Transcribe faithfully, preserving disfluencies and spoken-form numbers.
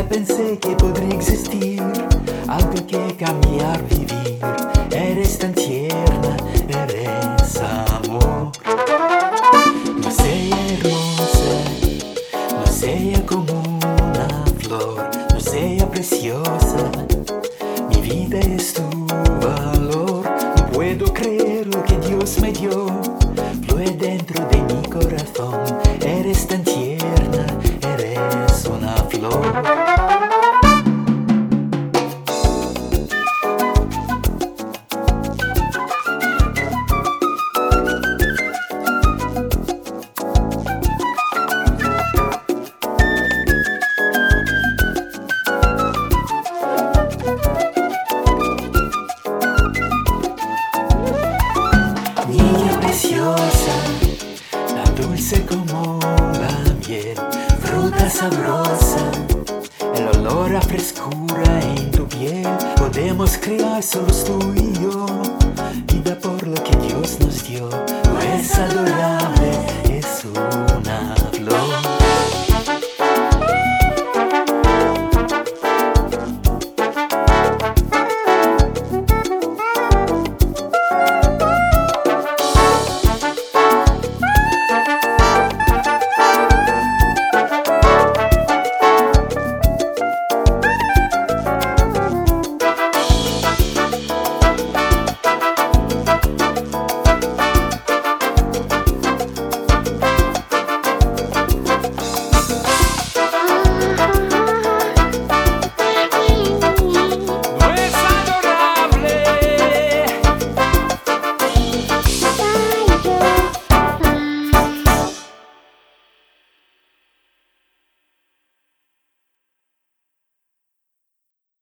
pensé que podría existir algo que cambiar, vivir. Eres tan tierna, eres amor. No sea hermosa, no sea como una flor, no sea preciosa, mi vida es tu valor. No puedo creer lo que Dios me dio, fluye dentro de mi corazón. Eres tan tierna, eres una flor. Niña preciosa, tan dulce como la miel, fruta sabrosa, el olor a frescura en tu piel. Podemos crear solos tú y yo, vida por lo que Dios nos dio, pues adoramos.